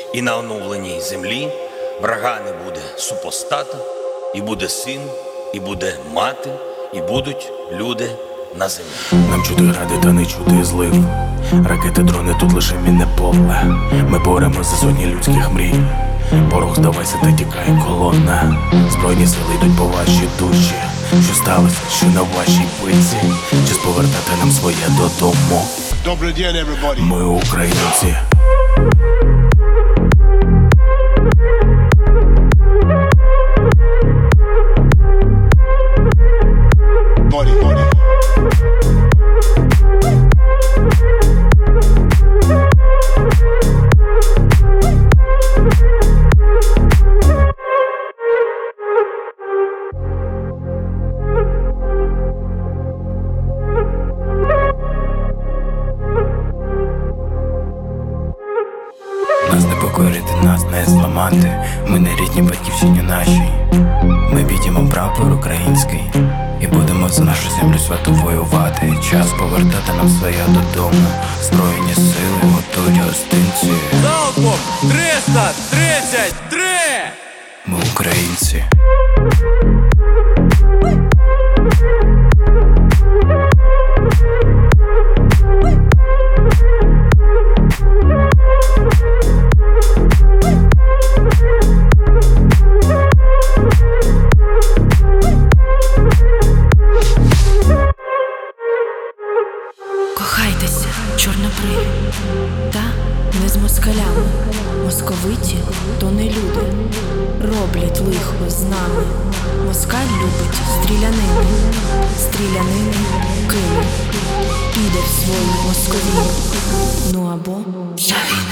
І на оновленій землі врага не буде супостата, і буде син, і буде мати, і будуть люди на землі. Нам чути гради, та не чути злив. Ракети, дрони, тут лише мінне поле. Ми боремося за сотні людських мрій. Ворог, здавайся, та тікає колона. Збройні сили йдуть по вашій душі. Що сталося, що на вашій пиці? Час повертати нам своє додому. Добрий день, everybody. Ми українці. Body. Нас не покорити, нас не зламати. Ми не рідні батьківщині нашій. Ми підіймемо прапор український і будемо за нашу землю свято воювати. Час повертати нам своє додому. Збройні сили готують гостинці. Залпом 333! Ми українці. Кохайтеся, чорнобриві, та не з москалями. Московиті то не люди, роблять лихо з нами. Москаль любить стрілянину, стрілянину кине, піде в свою Московію, ну або за війну.